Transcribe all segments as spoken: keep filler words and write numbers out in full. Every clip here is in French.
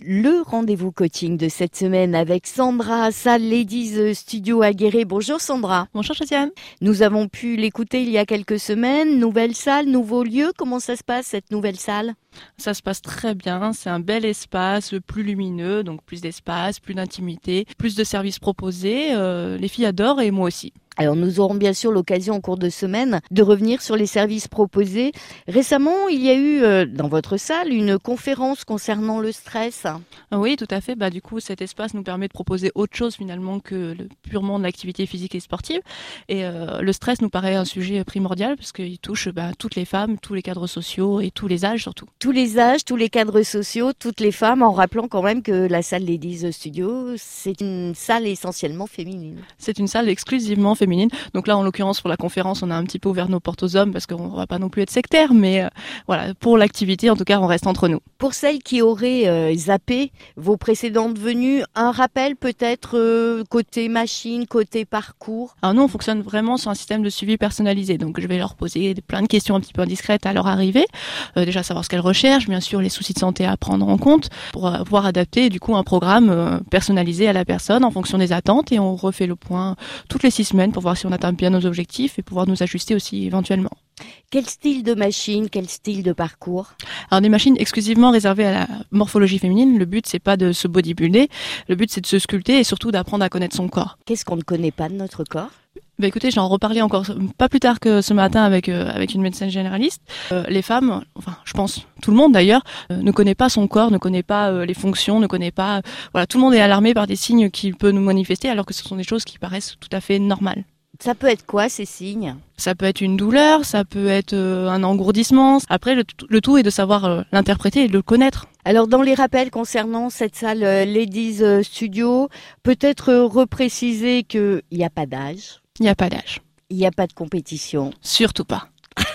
Le rendez-vous coaching de cette semaine avec Sandra, salle Ladies Studio à Guéret. Bonjour Sandra. Bonjour Josiane. Nous avons pu l'écouter il y a quelques semaines. Nouvelle salle, nouveau lieu. Comment ça se passe cette nouvelle salle ? Ça se passe très bien. C'est un bel espace, plus lumineux, donc plus d'espace, plus d'intimité, plus de services proposés. Euh, les filles adorent et moi aussi. Alors nous aurons bien sûr l'occasion en cours de semaine de revenir sur les services proposés. Récemment, il y a eu euh, dans votre salle une conférence concernant le stress. Oui, tout à fait. Bah, du coup, cet espace nous permet de proposer autre chose finalement que le, purement de l'activité physique et sportive. Et euh, le stress nous paraît un sujet primordial parce qu'il touche bah, toutes les femmes, tous les cadres sociaux et tous les âges surtout. Tous les âges, tous les cadres sociaux, toutes les femmes, en rappelant quand même que la salle Ladies Studio, c'est une salle essentiellement féminine. C'est une salle exclusivement féminine. Donc là, en l'occurrence, pour la conférence, on a un petit peu ouvert nos portes aux hommes parce qu'on va pas non plus être sectaire, mais euh, voilà, pour l'activité, en tout cas, on reste entre nous. Pour celles qui auraient euh, zappé vos précédentes venues, un rappel peut-être euh, côté machine, côté parcours. Alors nous, on fonctionne vraiment sur un système de suivi personnalisé. Donc je vais leur poser plein de questions un petit peu indiscrètes à leur arrivée. Euh, déjà savoir ce qu'elles recherchent, bien sûr les soucis de santé à prendre en compte pour euh, pouvoir adapter du coup un programme euh, personnalisé à la personne en fonction des attentes. Et on refait le point toutes les six semaines pour voir si on atteint bien nos objectifs et pouvoir nous ajuster aussi éventuellement. Quel style de machine, quel style de parcours ? Alors des machines exclusivement réservées à la morphologie féminine. Le but c'est pas de se bodybuilder, le but c'est de se sculpter et surtout d'apprendre à connaître son corps. Qu'est-ce qu'on ne connaît pas de notre corps ? Bah écoutez, j'en reparlais encore pas plus tard que ce matin avec euh, avec une médecin généraliste. Euh, les femmes, enfin je pense tout le monde d'ailleurs, euh, ne connaît pas son corps, ne connaît pas euh, les fonctions, ne connaît pas. Euh, voilà, tout le monde est alarmé par des signes qu'il peut nous manifester alors que ce sont des choses qui paraissent tout à fait normales. Ça peut être quoi ces signes ? Ça peut être une douleur, ça peut être euh, un engourdissement. Après, le, le tout est de savoir euh, l'interpréter et de le connaître. Alors dans les rappels concernant cette salle euh, Ladies Studio, peut-être euh, repréciser qu'il n'y a pas d'âge. Il n'y a pas d'âge. Il n'y a pas de compétition. Surtout pas.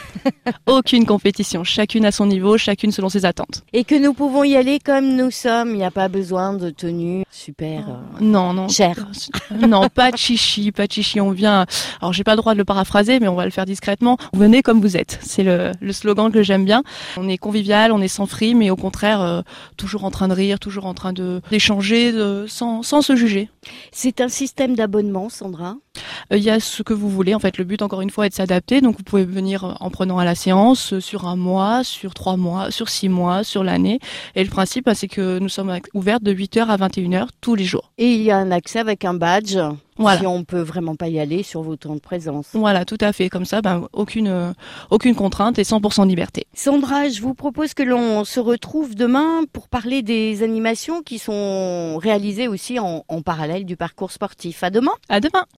Aucune compétition, chacune à son niveau, chacune selon ses attentes. Et que nous pouvons y aller comme nous sommes, il n'y a pas besoin de tenue super euh, non, non, chère. Non, pas de chichi, pas de chichi, on vient, alors j'ai pas le droit de le paraphraser, mais on va le faire discrètement. Venez comme vous êtes, c'est le, le slogan que j'aime bien. On est convivial, on est sans fri, mais au contraire, euh, toujours en train de rire, toujours en train de d'échanger, de, sans, sans se juger. C'est un système d'abonnement, Sandra ? Il y a ce que vous voulez. En fait, le but, encore une fois, est de s'adapter. Donc, vous pouvez venir en prenant à la séance sur un mois, sur trois mois, sur six mois, sur l'année. Et le principe, c'est que nous sommes ouverts de huit heures à vingt et une heures tous les jours. Et il y a un accès avec un badge. Voilà. Si on peut vraiment pas y aller sur vos temps de présence. Voilà, tout à fait. Comme ça, ben, aucune, euh, aucune contrainte et cent pour cent de liberté. Sandra, je vous propose que l'on se retrouve demain pour parler des animations qui sont réalisées aussi en, en parallèle du parcours sportif. À demain. À demain.